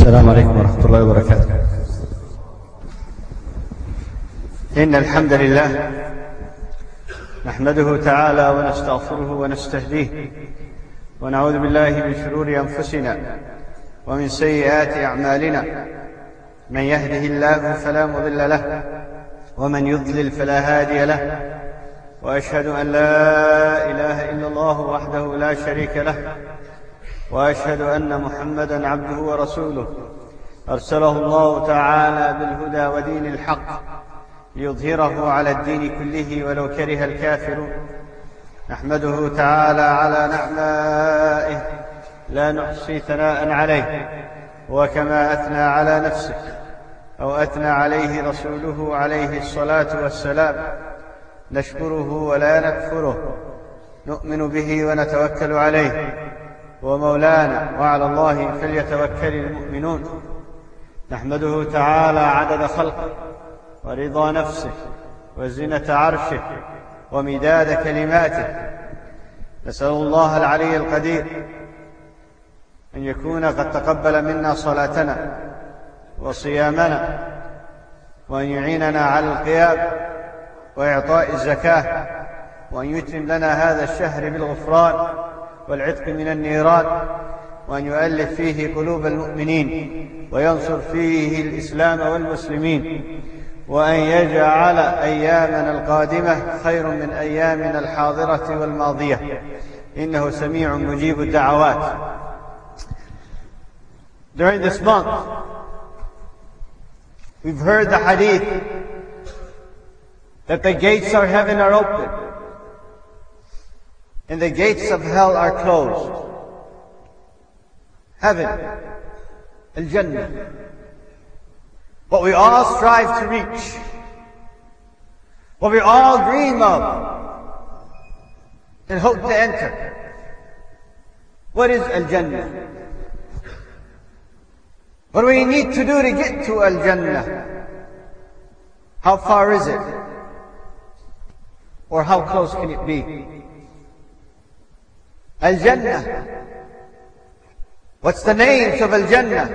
السلام عليكم ورحمة الله وبركاته. إن الحمد لله نحمده تعالى ونستغفره ونستهديه ونعوذ بالله من شرور أنفسنا ومن سيئات أعمالنا. من يهده الله فلا مضل له ومن يضلل فلا هادي له، وأشهد أن لا إله إلا الله وحده لا شريك له، وأشهد أن محمدًا عبده ورسوله أرسله الله تعالى بالهدى ودين الحق ليظهره على الدين كله ولو كره الكافرون. نحمده تعالى على نعمائه لا نحصي ثناء عليه، وكما أثنى على نفسه أو أثنى عليه رسوله عليه الصلاة والسلام نشكره ولا نكفره، نؤمن به ونتوكل عليه، ومولانا وعلى الله فليتوكل المؤمنون. نحمده تعالى عدد خلقه ورضا نفسه وزنة عرشه ومداد كلماته. نسأل الله العلي القدير أن يكون قد تقبل منا صلاتنا وصيامنا، وأن يعيننا على القيام وإعطاء الزكاة، وأن يتم لنا هذا الشهر بالغفران والعتق من النيران، وأن يؤلف فيه قلوب المؤمنين وينصر فيه الإسلام والمسلمين، وأن يجعل أيامنا القادمة خير من أيامنا الحاضرة والماضية، إنه سميع مجيب الدعوات. During this month, we've heard the hadith that the gates of heaven are open and the gates of hell are closed. Heaven, Al-Jannah, what we all strive to reach, what we all dream of and hope to enter. What is Al-Jannah? What do we need to do to get to Al-Jannah? How far is it? Or how close can it be? Al-Jannah. What's the names of Al-Jannah?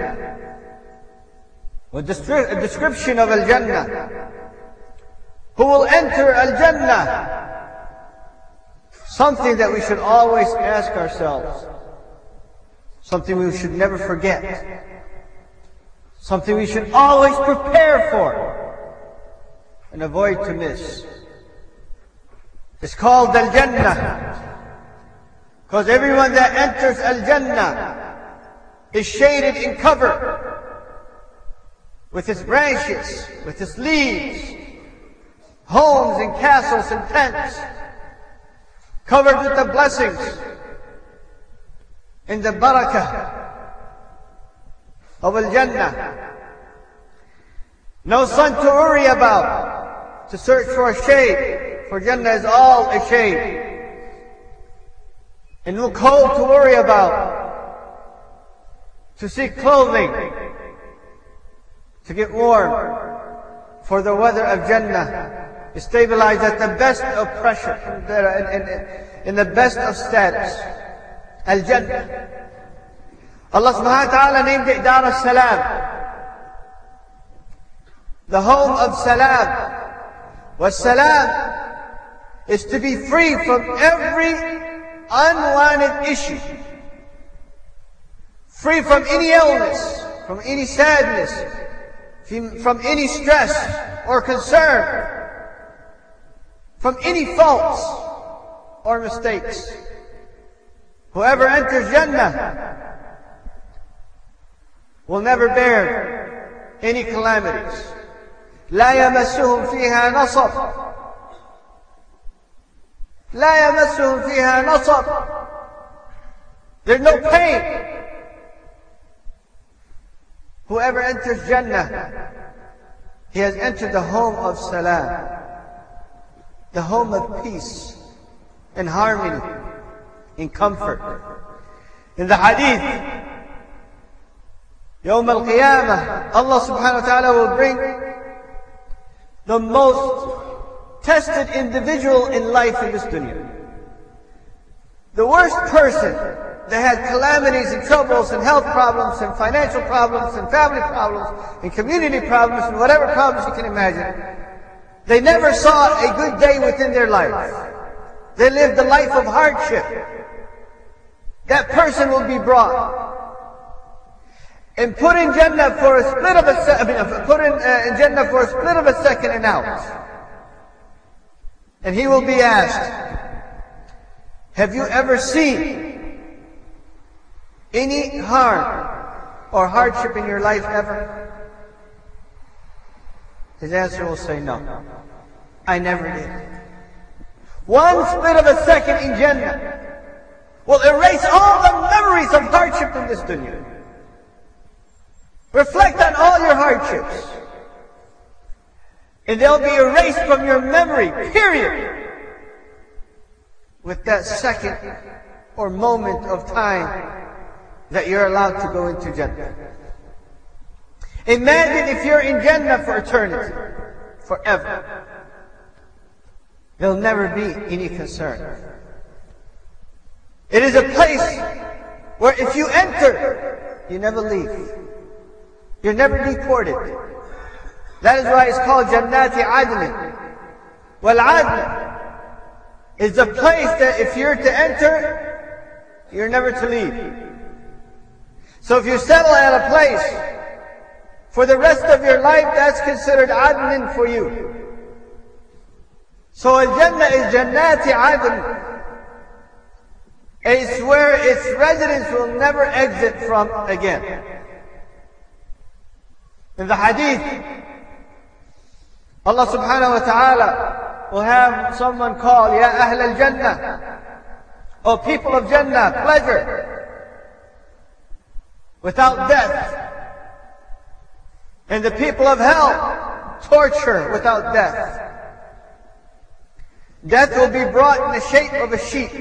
What a description of Al-Jannah? Who will enter Al-Jannah? Something that we should always ask ourselves. Something we should never forget. Something we should always prepare for and avoid to miss. It's called Al-Jannah because everyone that enters Al-Jannah is shaded in cover with its branches, with its leaves, homes and castles and tents, covered with the blessings and the barakah of Al-Jannah. No sun to worry about, to search for a shade, for Jannah is all a shade. And no cold to worry about, to seek clothing, to get warm, for the weather of Jannah is stabilized at the best of pressure, in the best of status. Al-Jannah. Allah subhanahu wa ta'ala named it Dar al-Salam, the home of Salam. Was-Salam is to be free from every unwanted issue, free from any illness, from any sadness, from any stress or concern, from any faults or mistakes. Whoever enters Jannah will never bear any calamities. لا يمسهم فيها نصب. لا يمسهم فيها نصب. There's no pain. Whoever enters Jannah, he has entered the home of Salam, the home of peace and harmony and comfort. In the hadith, Yawm al-Qiyamah, Allah subhanahu wa ta'ala will bring the most tested individual in life in this dunya. The worst person They had calamities and troubles and health problems and financial problems and family problems and community problems and whatever problems you can imagine. They never saw a good day within their life. They lived a life of hardship. That person will be brought and put in Jannah for a split of a second and out. And he will be asked, have you ever seen any harm or hardship in your life ever? His answer will say, no, I never did. One split of a second in Jannah will erase all the memories of hardship in this dunya. Reflect on all your hardships, and they'll be erased from your memory, period, with that second or moment of time that you're allowed to go into Jannah. Imagine if you're in Jannah for eternity, forever. There'll never be any concern. It is a place where if you enter, you never leave. You're never deported. That is why it's called Jannati Adn. Wal Adn is the place that if you're to enter, you're never to leave. So if you settle at a place for the rest of your life, that's considered Adn for you. So Al-Jannah is Jannati Adn. It's where its residents will never exit from again. In the hadith, Allah subhanahu wa ta'ala will have someone call, Ya Ahl al-Jannah, O people of Jannah, pleasure without death. And the people of hell, torture without death. Death will be brought in the shape of a sheep.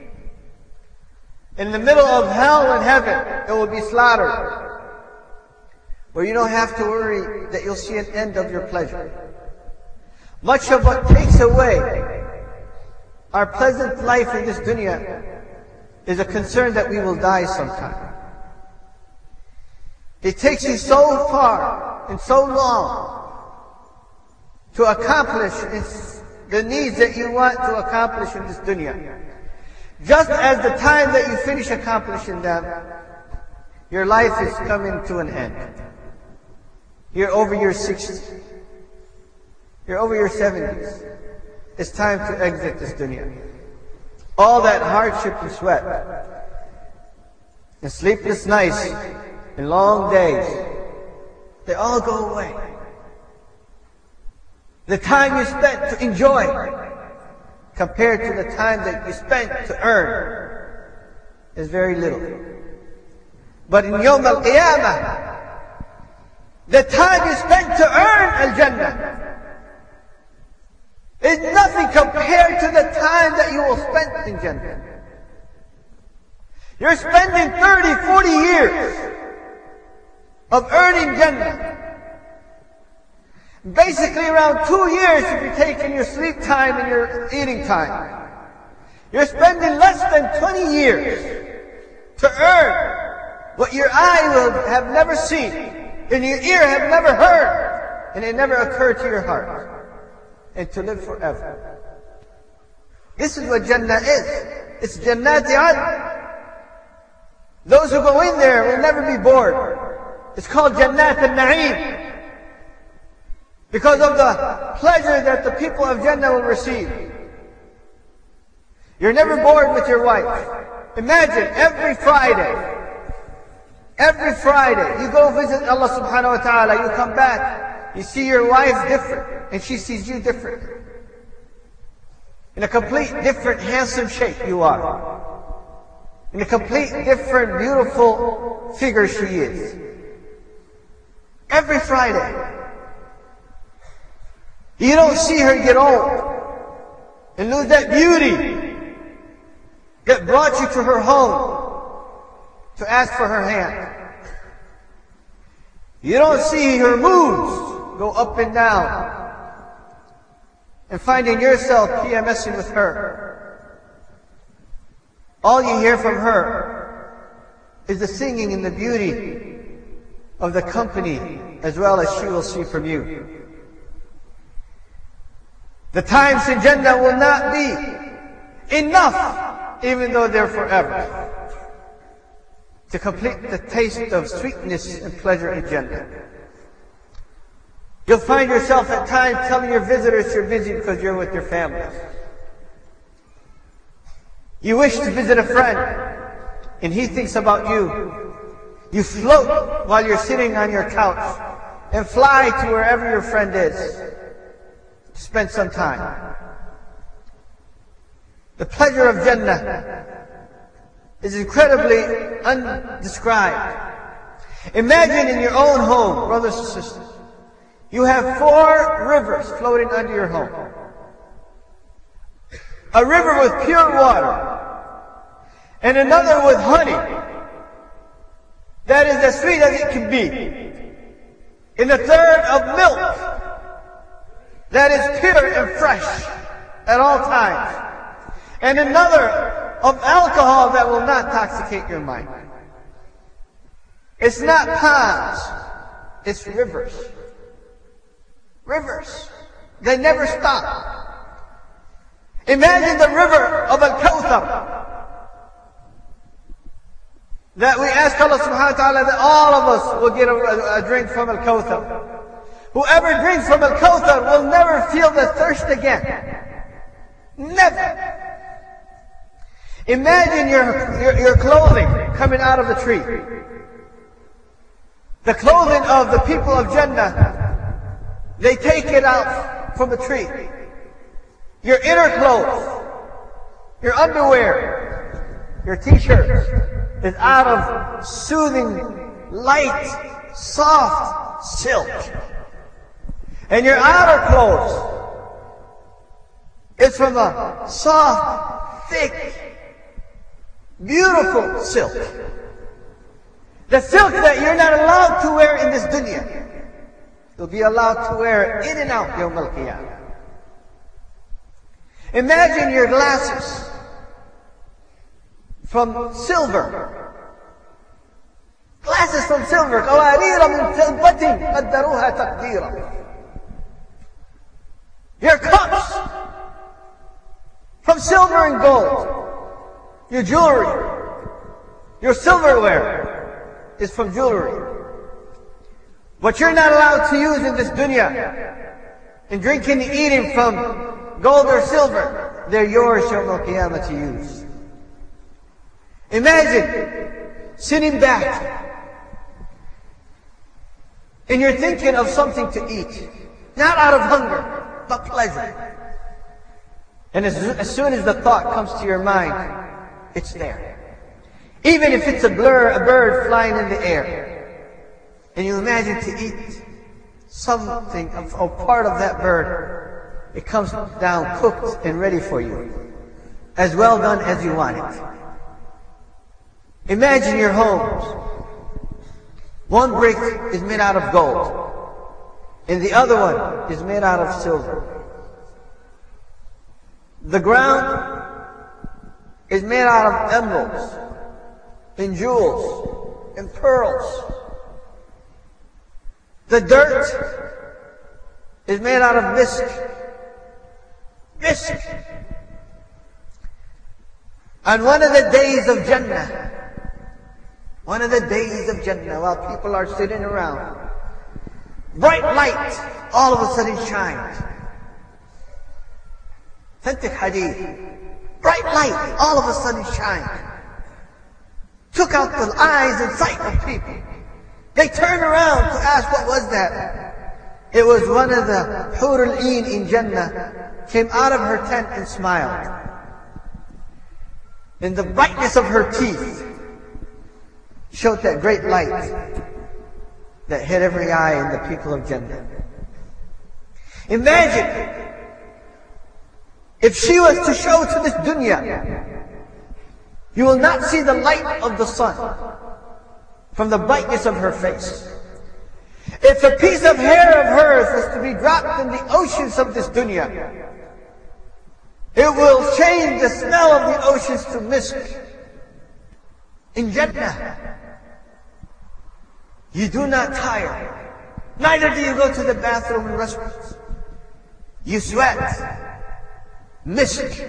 In the middle of hell and heaven, it will be slaughtered. Where you don't have to worry that you'll see an end of your pleasure. Much of what takes away our pleasant life in this dunya is a concern that we will die sometime. It takes you so far and so long to accomplish the needs that you want to accomplish in this dunya. Just as the time that you finish accomplishing them, your life is coming to an end. You're over your 60s. You're over your 70s. It's time to exit this dunya. All that hardship and sweat, and sleepless nights, and long days, they all go away. The time you spent to enjoy compared to the time that you spent to earn is very little. But in Yawm al-Qiyamah, the time you spent to earn Al-Jannah is nothing compared to the time that you will spend in Jannah. You're spending 30, 40 years of earning Jannah. Basically around 2 years if you're taking your sleep time and your eating time. You're spending less than 20 years to earn what your eye will have never seen and your ear have never heard and it never occurred to your heart, and to live forever. This is what Jannah is. It's Jannati Adn. Those who go in there will never be bored. It's called Jannat al-Na'im because of the pleasure that the people of Jannah will receive. You're never bored with your wife. Imagine every Friday you go visit Allah subhanahu wa ta'ala, you come back, you see your wife different and she sees you different. In a complete different handsome shape you are. In a complete different beautiful figure she is. Every Friday. You don't see her get old and lose that beauty that brought you to her home to ask for her hand. You don't see her moods go up and down and finding yourself PMSing with her. All you hear from her is the singing and the beauty of the company as well as she will see from you. The times in Jannah will not be enough, even though they're forever, to complete the taste of sweetness and pleasure in Jannah. You'll find yourself at times telling your visitors you're busy because you're with your family. You wish to visit a friend, and he thinks about you. You float while you're sitting on your couch and fly to wherever your friend is to spend some time. The pleasure of Jannah is incredibly undescribed. Imagine in your own home, brothers and sisters, you have 4 rivers floating under your home. A river with pure water, and another with honey that is as sweet as it can be, and a third of milk that is pure and fresh at all times, and another of alcohol that will not intoxicate your mind. It's not ponds, it's rivers. Rivers. They never stop. Imagine the river of Al-Kawthar that we ask Allah subhanahu wa ta'ala that all of us will get a drink from Al-Kawthar. Whoever drinks from Al-Kawthar will never feel the thirst again. Never. Imagine your clothing coming out of the tree. The clothing of the people of Jannah, they take it out from the tree. Your inner clothes, your underwear, your t-shirts is out of soothing, light, soft silk. And your outer clothes is from a soft, thick, beautiful silk. The silk that you're not allowed to wear in this dunya, you'll be allowed to wear in and out Yawm al-Qiyamah. Imagine your glasses from silver. Glasses from silver. قوارير من فضة قدروها تقديرا. Your cups from silver and gold. Your jewelry, your silverware is from jewelry. What you're not allowed to use in this dunya, in drinking and eating from gold or silver, they're yours Yawm al-Qiyamah to use. Imagine sitting back and you're thinking of something to eat, not out of hunger, but pleasure. And as soon as the thought comes to your mind, it's there. Even if it's a bird flying in the air, and you imagine to eat something, a part of that bird, it comes down cooked and ready for you, as well done as you want it. Imagine your homes. One brick is made out of gold, and the other one is made out of silver. The ground is made out of emeralds, and jewels, and pearls. The dirt is made out of misk. Misk. On one of the days of Jannah, while people are sitting around, bright light all of a sudden shined. Authentic hadith. Bright light all of a sudden shined. Took out the eyes and sight of people. They turned around to ask what was that. It was one of the Hur al-Ain in Jannah came out of her tent and smiled. And the brightness of her teeth showed that great light that hit every eye in the people of Jannah. Imagine if she was to show to this dunya, you will not see the light of the sun from the brightness of her face. If a piece of hair of hers was to be dropped in the oceans of this dunya, it will change the smell of the oceans to misk. In Jannah, You do not tire. Neither do you go to the bathroom and restrooms. You sweat. Misk.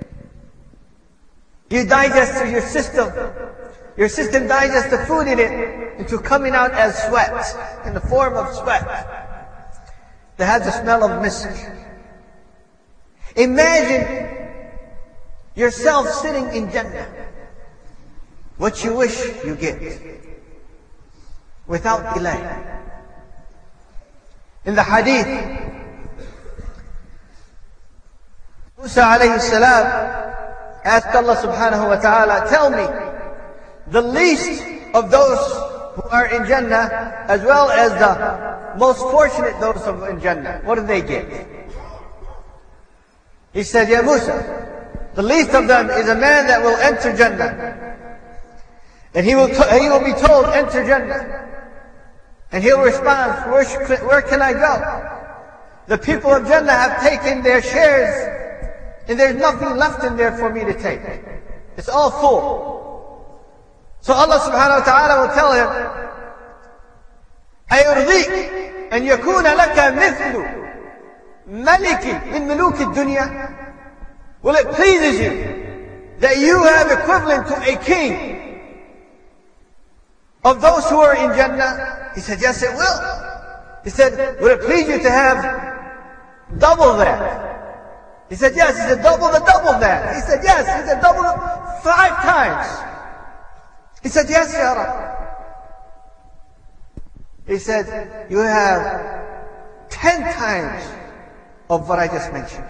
You digest through your system. Your system digests the food in it into coming out as sweat, in the form of sweat that has the smell of misk. Imagine yourself sitting in Jannah. What you wish, you get. Without delay. In the hadith, Musa alayhi salam asked Allah subhanahu wa ta'ala, tell me the least of those who are in Jannah as well as the most fortunate those who are in Jannah. What do they get? He said, Ya Musa, the least of them is a man that will enter Jannah. And he will be told, enter Jannah. And he'll respond, where can I go? The people of Jannah have taken their shares, and there's nothing left in there for me to take. It's all full. So Allah subhanahu wa ta'ala will tell him, أَيُرْضِيكَ أَنْ يَكُونَ لَكَ مِثْلُ مَلِكٍ مِنْ مُلُوكِ الدُّنْيَا? Will it please you that you have equivalent to a king of those who are in Jannah? He said, yes, it will. He said, would it please you to have double that? He said, yes. He said, double that. He said, yes. He said, double 5 times. He said, yes, Ya Rab. He said, you have 10 times of what I just mentioned.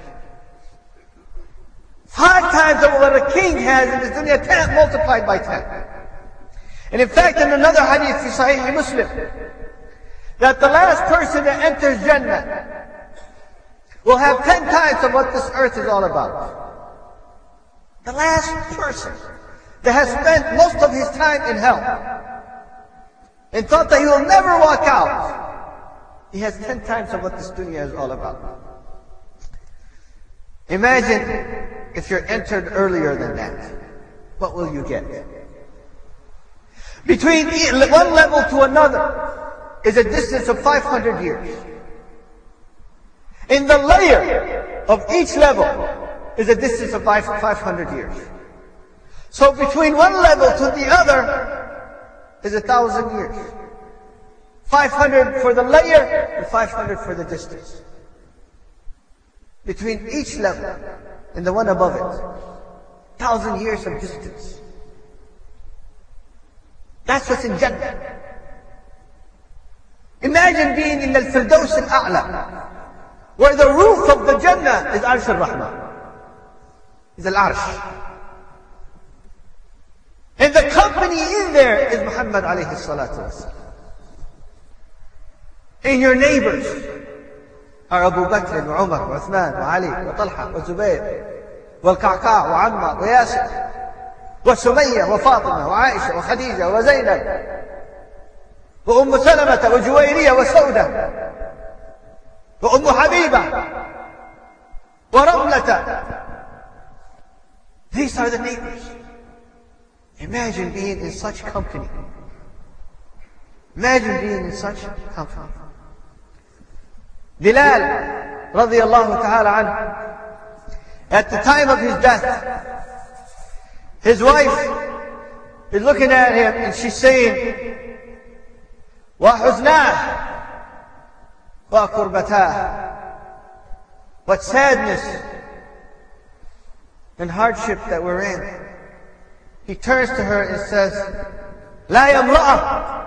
5 times of what a king has in this dunya, 10 multiplied by 10. And in fact, in another hadith in Sahih Muslim, that the last person that enters Jannah will have 10 times of what this earth is all about. The last person that has spent most of his time in hell and thought that he will never walk out, he has 10 times of what this dunya is all about. Imagine if you're entered earlier than that. What will you get? Between one level to another is a distance of 500 years. In the layer of each level is a distance of 500 years. So between one level to the other is 1,000 years. 500 for the layer and 500 for the distance. Between each level and the one above it, 1,000 years of distance. That's what's in Jannah. Imagine being in Al-Firdaus Al-A'la, where the roof of the Jannah is Arsh Al-Rahman, is Al-Arsh. And the company in there is Muhammad alayhi salatu wasalam. And your neighbors are Abu Bakr, wa Umar, wa Uthman, wa Ali, wa Talha, wa Zubayr, wa Al-Qa'qa', wa Ammar, wa Yasir, وسمية وفاطمة وعائشة وخديجة وزينب وأم سلمة وجويرية وسودة وأم حبيبة ورملة. These are the neighbors. Imagine being in such company. Imagine being in such company. Bilal radiyallahu ta'ala anhu, at the time of his death, his wife is looking at him and she's saying, وَحُزْنَاهُ وَكُرْبَتَاهُ. What sadness and hardship that we're in. He turns to her and says, لَا يَمْرَأَ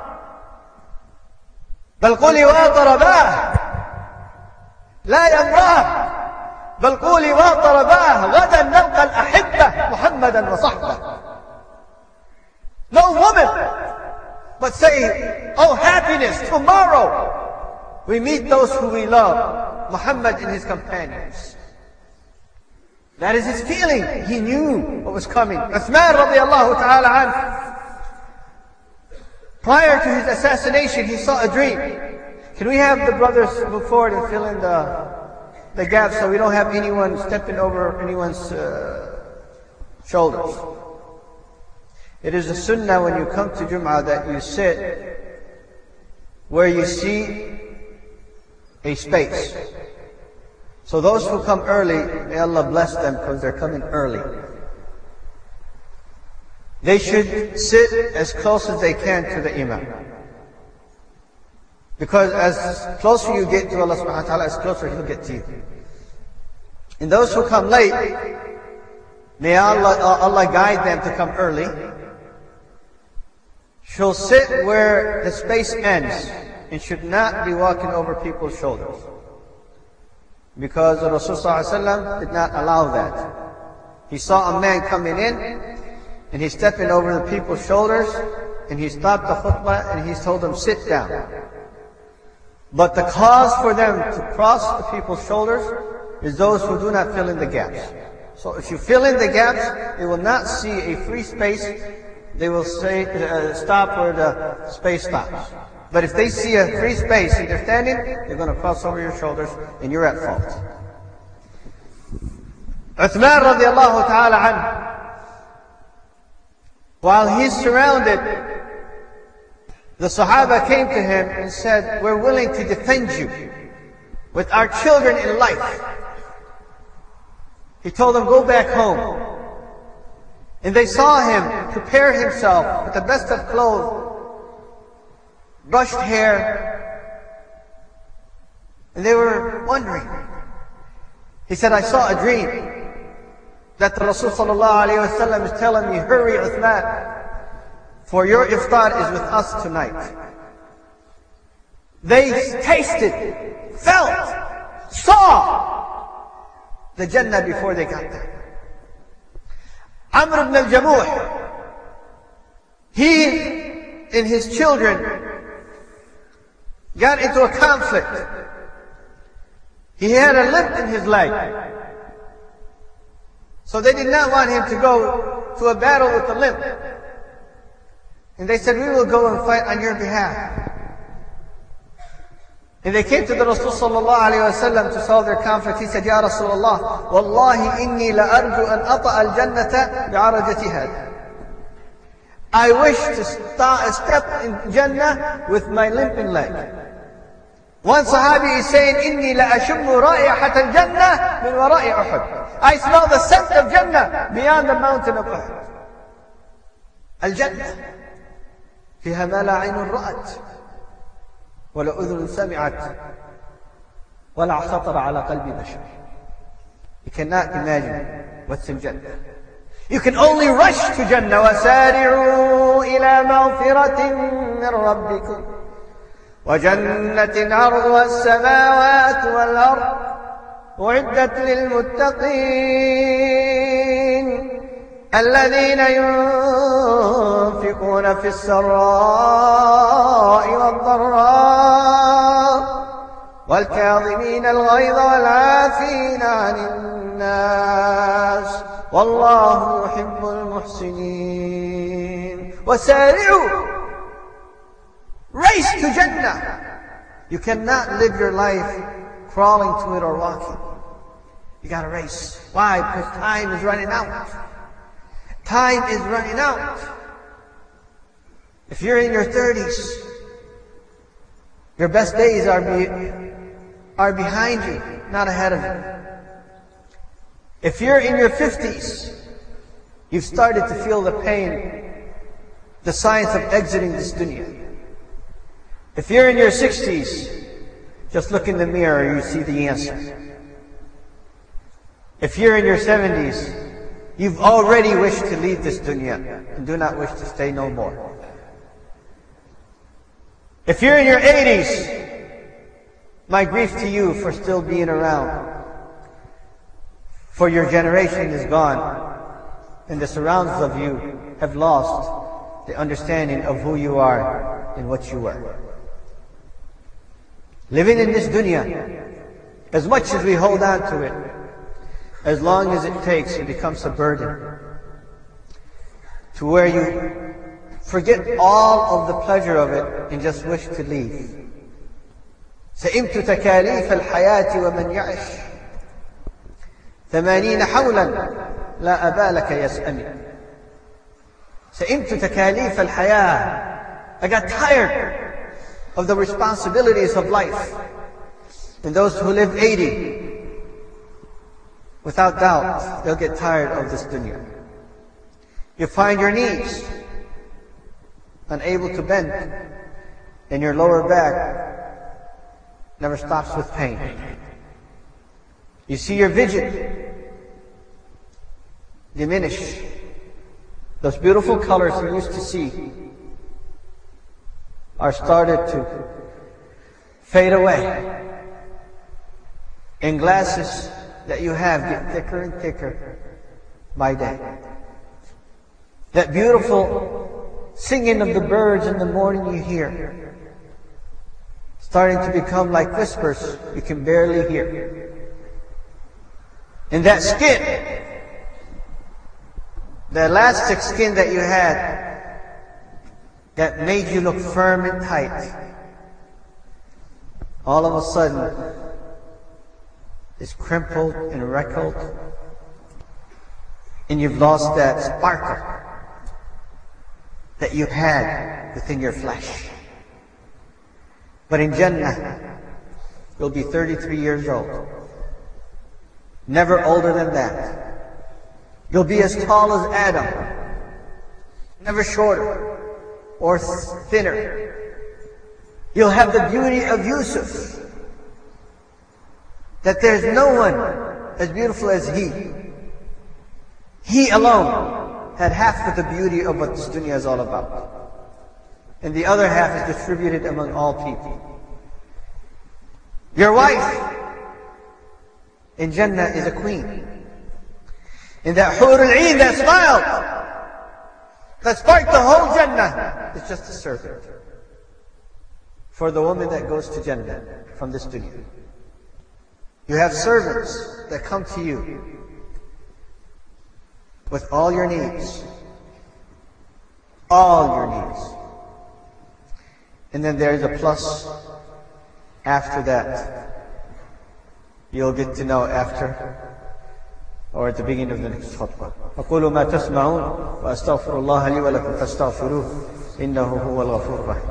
بَلْ قُولِي وَاطَرَبَاهُ لَا يَمْرَأَ بل قولي وطرباه غدا نلقى الأحبة محمدا وصحبه. No woman, but say, oh happiness, tomorrow we meet those who we love, Muhammad and his companions. That is his feeling. He knew what was coming. Uthman radiallahu ta'ala anhu, prior to his assassination, he saw a dream. Can we have the brothers move forward and fill in the gap so we don't have anyone stepping over anyone's shoulders? It is a sunnah when you come to Jum'ah that you sit where you see a space. So those who come early, may Allah bless them because they're coming early. They should sit as close as they can to the Imam. Because as closer you get to Allah subhanahu wa ta'ala, as closer He'll get to you. And those who come late, may Allah guide them to come early. Should sit where the space ends and should not be walking over people's shoulders. Because Rasulullah did not allow that. He saw a man coming in and he's stepping over the people's shoulders and he stopped the khutbah and he told them, sit down. But the cause for them to cross the people's shoulders is those who do not fill in the gaps. So if you fill in the gaps, they will not see a free space. They will say, stop where the space stops. But if they see a free space and they're standing, they're going to cross over your shoulders and you're at fault. Uthman radiallahu ta'ala anhu, while he's surrounded, the Sahaba came to him and said, we're willing to defend you with our children in life. He told them, go back home. And they saw him prepare himself with the best of clothes, brushed hair, and they were wondering. He said, I saw a dream that the Rasul sallallahu alayhi wa sallam is telling me, hurry Uthman, for your iftar is with us tonight. They tasted, felt, saw the Jannah before they got there. Amr ibn al-Jamuh, he and his children got into a conflict. He had a limp in his leg. So they did not want him to go to a battle with the limp. And they said, we will go and fight on your behalf. And they came to the Rasul sallallahu alayhi wa sallam to solve their conflict. He said, Ya Rasulullah, Wallahi inni la arju an ata'a al-jannata bi'arajati had. I wish to step in Jannah with my limping leg. One Sahabi is saying, inni la ashummu ra'ihat al-jannah min wara'i Uhud. I smell the scent of Jannah beyond the mountain of Uhud. Al-Jannah fiha ma la 'aynun ra'at ولا أذن سمعت ولا خطر على قلب بشر. You cannot imagine what's in Jannah. You can only rush to Jannah. وسارعوا إلى مغفرة من ربكم وجنة عرضها السماوات والأرض أعدت للمتقين الذين ينفقون في السراء والضراء والكاظمين الغيظ والعافين عن الناس والله يحب المحسنين. وسارعوا, race to Jannah. You cannot live your life crawling to it or walking. You gotta race. Why? Because time is running out. Time is running out. If you're in your 30s, your best days are behind you, not ahead of you. If you're in your 50s, you've started to feel the pain, the signs of exiting this dunya. If you're in your 60s, just look in the mirror, you see the answer. If you're in your 70s, you've already wished to leave this dunya and do not wish to stay no more. If you're in your 80s, my grief to you for still being around. For your generation is gone, and the surroundings of you have lost the understanding of who you are and what you were. Living in this dunya, as much as we hold on to it, as long as it takes, it becomes a burden to where you forget all of the pleasure of it and just wish to leave. سئمت تكاليف الحياة ومن يعش 80 حولا لا أبالك يسأمي. سئمت تكاليف الحياة. I got tired of the responsibilities of life. And those who live 80, without doubt, they'll get tired of this dunya. You find your knees unable to bend, and your lower back never stops with pain. You see your vision diminish. Those beautiful colors you used to see are started to fade away. And glasses that you have get thicker and thicker by day. That beautiful singing of the birds in the morning you hear, starting to become like whispers you can barely hear. And that skin, the elastic skin that you had, that made you look firm and tight, all of a sudden is crumpled and wrinkled, and you've lost that sparkle that you had within your flesh. But in Jannah, you'll be 33 years old. Never older than that. You'll be as tall as Adam. Never shorter or thinner. You'll have the beauty of Yusuf. That there's no one as beautiful as he. He alone had half of the beauty of what this dunya is all about. And the other half is distributed among all people. Your wife in Jannah is a queen. And that Hur al-Ain that smiled, that sparked the whole Jannah, is just a servant for the woman that goes to Jannah from this dunya. You have servants that come to you with all your needs. All your needs. And then there's a plus after that. You'll get to know after or at the beginning of the next khutbah. أقول ما تسمعون وأستغفر الله لي ولكم فاستغفروه إنه هو الغفور الرحيم.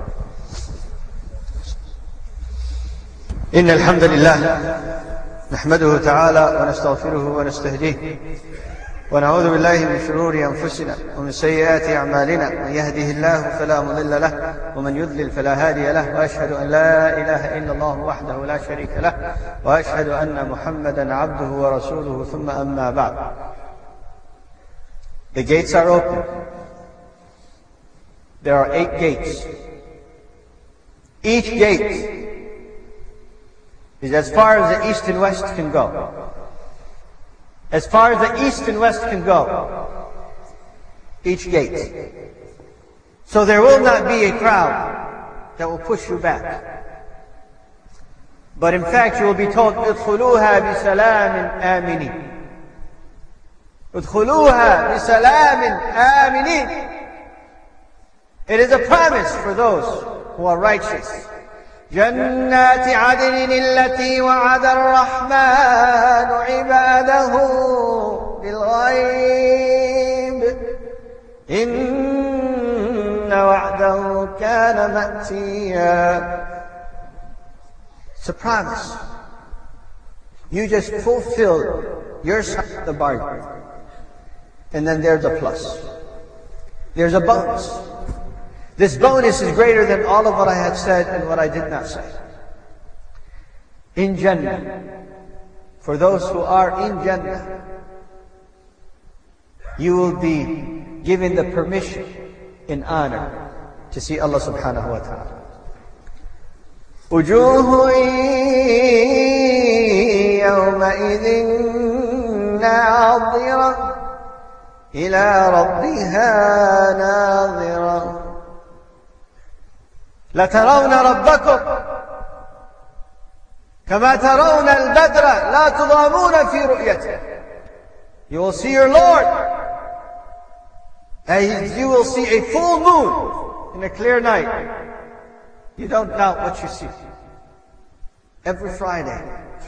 إن الحمد لله نحمده تعالى ونستغفره ونستهديه ونعوذ بالله من شرور أنفسنا ومن سيئات أعمالنا. من يهده الله فلا مضل له ومن يضلل فلا هادي له. وأشهد أن لا إله إلا الله وحده لا شريك له وأشهد أن محمدا عبده ورسوله. ثم أما بعد. The gates are open. There are 8 gates. Each gate is as far as the east and west can go. As far as the east and west can go. Each gate. So there will not be a crowd that will push you back. But in fact you will be told, ادخلوها بسلام آمنين. ادخلوها بسلام آمنين. It is a promise for those who are righteous. جنات عدن التي وعد الرحمن عباده بالغيب إن وعده كان مأتيا. It's a promise. You just fulfill your side of the bargain. And then there's a plus. There's a bonus. This bonus is greater than all of what I had said and what I did not say. In Jannah, for those who are in Jannah, you will be given the permission in honor to see Allah subhanahu wa ta'ala. وجوه يومئذ ناظرة إلى ربها ناظرة لترون ربكم كما ترون البدر لا تضامون في رؤيته. You will see your Lord as you will see a full moon in a clear night. You don't doubt what you see. Every Friday,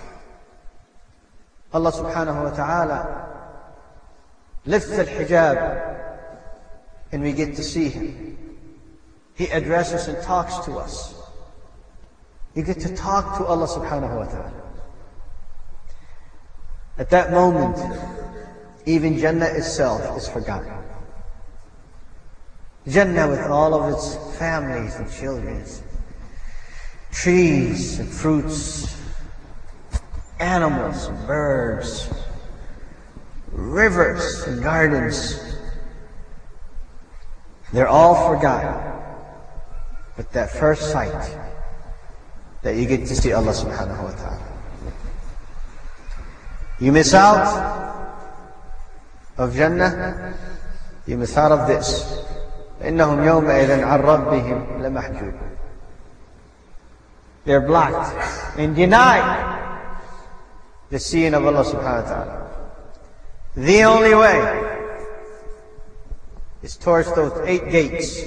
Allah subhanahu wa ta'ala lifts al-hijab and we get to see Him. He addresses and talks to us. You get to talk to Allah subhanahu wa ta'ala. At that moment, even Jannah itself is forgotten. Jannah with all of its families and children, trees and fruits, animals and birds, rivers and gardens. They're all forgotten. But that first sight, that you get to see Allah subhanahu wa ta'ala. You miss out of Jannah, you miss out of this. إِنَّهُمْ يَوْمَئِذٍ عَنْ رَبِّهِمْ لَمَحْجُوبٌ. They're blocked and denied the seeing of Allah subhanahu wa ta'ala. The only way is towards those 8 gates.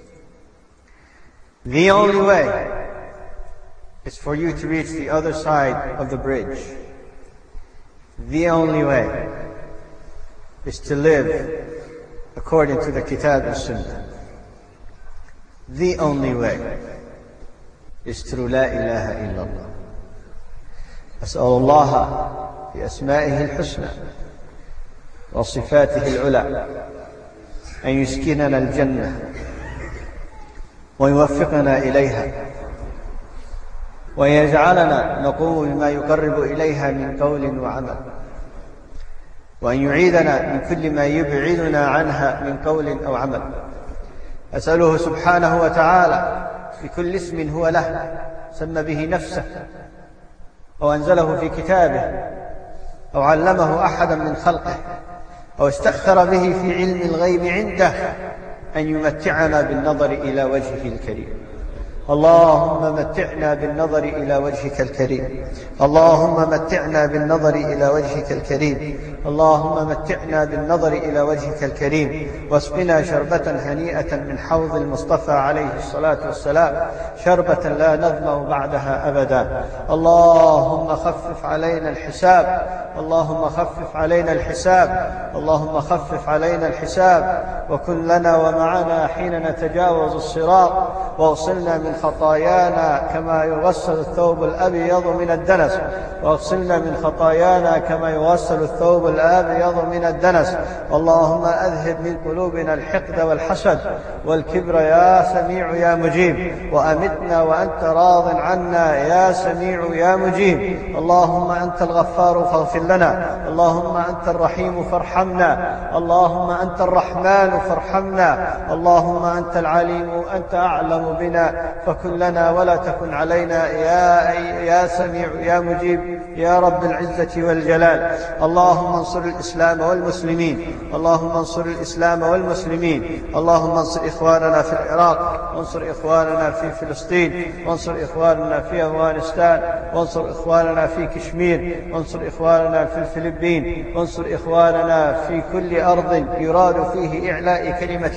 The only way is for you to reach the other side of the bridge. The only way is to live according to the Kitab and Sunnah. The only way is through La ilaha illallah. أسأل الله بأسمائه الحسنى وصفاته العلى أن يسكننا الجنة ويوفقنا إليها ويجعلنا نقوم بما يقرب إليها من قول وعمل وأن يعيدنا من كل ما يبعدنا عنها من قول أو عمل. أسأله سبحانه وتعالى بكل اسم هو له سمى به نفسه أو أنزله في كتابه أو علمه أحدا من خلقه أو استأثر به في علم الغيب عنده أن يمتعنا بالنظر إلى وجهه الكريم. اللهم متعنا بالنظر إلى وجهك الكريم. اللهم متعنا بالنظر إلى وجهك الكريم. اللهم متعنا بالنظر إلى وجهك الكريم واسقنا شربة هنيئة من حوض المصطفى عليه الصلاة والسلام، شربة لا نظمأ بعدها أبدا. اللهم خفف علينا الحساب. اللهم خفف علينا الحساب. اللهم خفف علينا الحساب وكن لنا ومعنا حين نتجاوز الصراط واغسلنا من خطايانا كما يغسل الثوب الأبيض من الدنس. واغسلنا من خطايانا كما يغسل الثوب الأبيض من الدنس. اللهم أذهب من قلوبنا الحقد والحسد والكبر يا سميع يا مجيب، وأمتنا وأنت راض عنا يا سميع يا مجيب. اللهم أنت الغفار فاغفر لنا. اللهم أنت الرحيم فارحمنا. اللهم أنت الرحمن فارحمنا. اللهم أنت العليم أنت أعلم بنا فكن لنا ولا تكن علينا يا سميع يا مجيب يا رب العزة والجلال. اللهم انصر الإسلام والمسلمين. اللهم انصر الإسلام والمسلمين. اللهم انصر إخواننا في العراق، وانصر إخواننا في فلسطين، وانصر إخواننا في أفغانستان، وانصر إخواننا في كشمير، وانصر إخواننا في الفلبين، وانصر إخواننا في كل أرض يراد فيه إعلاء كلمة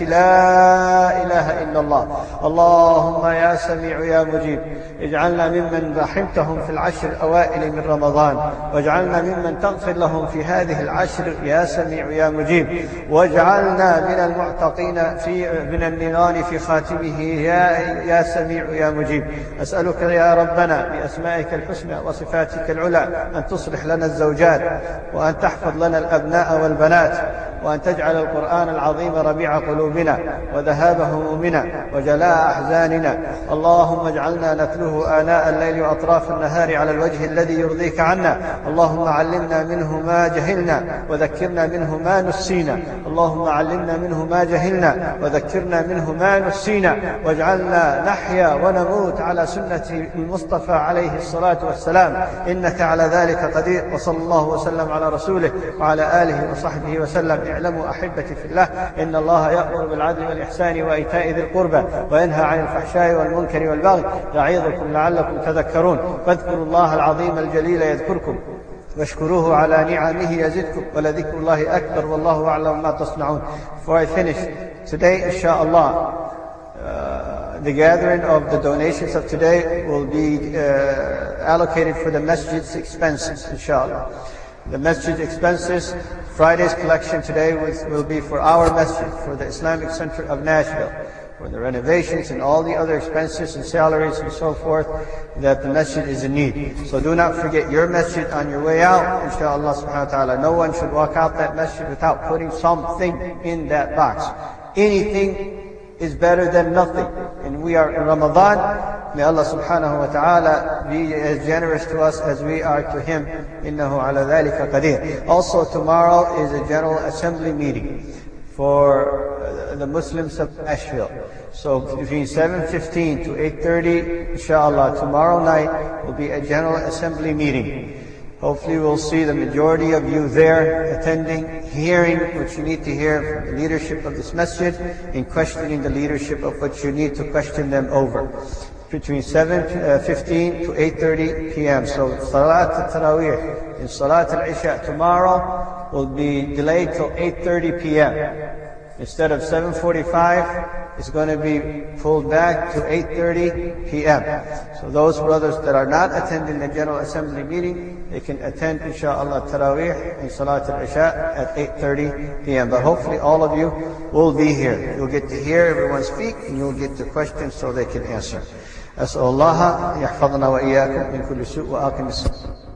لا إله إلا الله. اللهم يا سميع يا مجيب اجعلنا ممن رحمتهم في العشر الأوائل من رمضان، واجعلنا ممن تغفر لهم في هذه العشر يا سميع يا مجيب، واجعلنا من المعتقين من النيران في خاتمه يا سميع يا مجيب. أسألك يا ربنا بأسمائك الحسنى وصفاتك العلى أن تصلح لنا الزوجات، وأن تحفظ لنا الأبناء والبنات، وأن تجعل القرآن العظيم ربيع قلوبنا وذهاب همومنا وجلاء أحزاننا. اللهم اجعلنا نتلوه آناء الليل وأطراف النهار على الوجه الذي يرضيك عنا. اللهم علمنا منه ما جهلنا وذكرنا منه ما نسينا. اللهم علمنا منه ما جهلنا وذكرنا منه ما نسينا، واجعلنا نحيا ونموت على سنة المصطفى عليه الصلاة والسلام، إنك على ذلك قدير. وصلى الله وسلم على رسوله وعلى آله وصحبه وسلم. اعلموا أحبتي في الله إن الله يأمر بالعدل والإحسان وإيتاء ذي القربى وينهى عن الفحشاء والمنكر والبغي يعظكم لعلكم تذكرون. فاذكروا الله العظيم الجليل يذكركم واشكروه على نعمه يزدكم ولذكر الله أكبر والله أعلم ما تصنعون. Before I finish, today inshallah the gathering of the donations of today will be allocated for the masjid's expenses inshallah. The masjid expenses, Friday's collection today will be for our masjid, for the Islamic Center of Nashville. for the renovations and all the other expenses and salaries and so forth that the masjid is in need. So do not forget your masjid on your way out, inshallah subhanahu wa ta'ala. No one should walk out that masjid without putting something in that box. Anything is better than nothing. And we are in Ramadan. May Allah subhanahu wa ta'ala be as generous to us as we are to Him. Innahu ala dhalika qadir. Also tomorrow is a General Assembly meeting for the Muslims of Asheville. So between 7:15 to 8:30, inshallah, tomorrow night will be a General Assembly meeting. Hopefully we'll see the majority of you there attending, hearing what you need to hear from the leadership of this masjid, and questioning the leadership of what you need to question them over. Between 7:15 to 8:30 p.m. So Salat al-Taraweeh and Salat al-Isha tomorrow will be delayed till 8:30 p.m. Instead of 7:45, it's going to be pulled back to 8:30 p.m. So those brothers that are not attending the General Assembly meeting, they can attend, inshallah, Taraweeh and Salat al-Isha at 8:30 p.m. But hopefully all of you will be here. You'll get to hear everyone speak, and you'll get to questions so they can answer. أسأل الله يحفظنا وإياكم من كل سوء وآقم السوء.